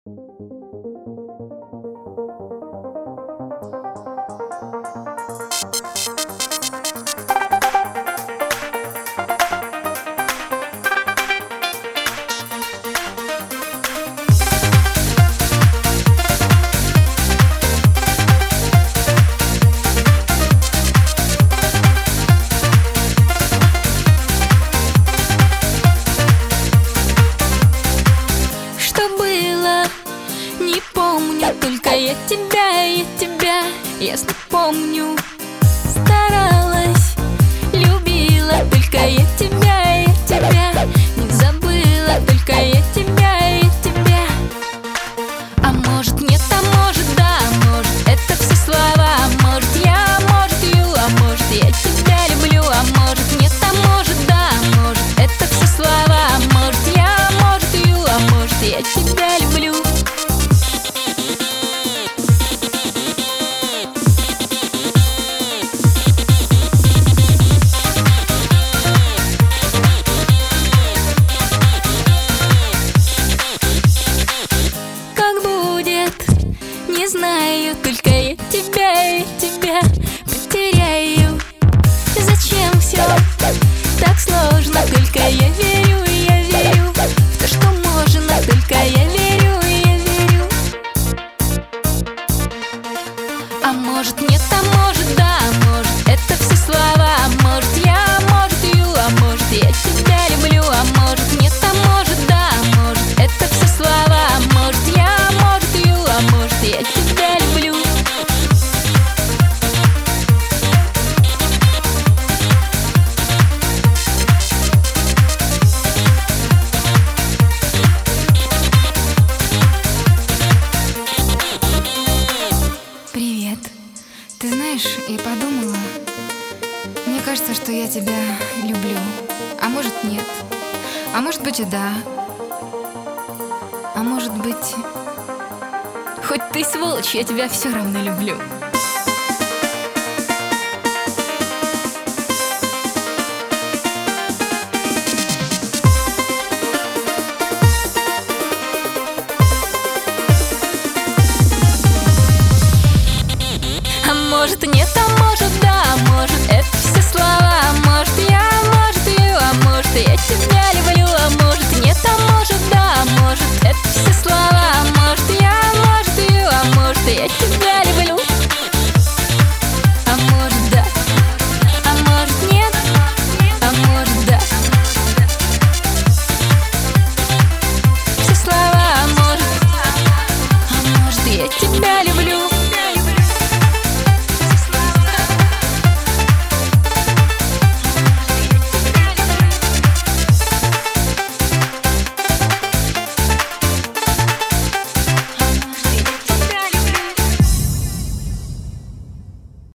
Что было, не помню, только я тебя ясно помню. Старалась, любила, только я тебя не забыла, только я тебя. А может нет, а может да, может это все слова. Может я, может ю, а может я тебя люблю. А может нет, а может да, может это все слова. Может я, может ю, а может я тебя люблю. Как будет, не знаю, только я тебя потеряю. Зачем все так сложно? Только я верю в то, что можно. Только я верю. А может нет, а может да, может это все слова. Может я, может ю, а может я тебя люблю. А может нет, а может да, может это все слова. Может я, может ю, а может я тебя люблю. Привет. Ты знаешь, я подумала, мне кажется, что я тебя люблю. А может нет. А может быть и да. А может быть... Хоть ты сволочь, я тебя все равно люблю. А может нет,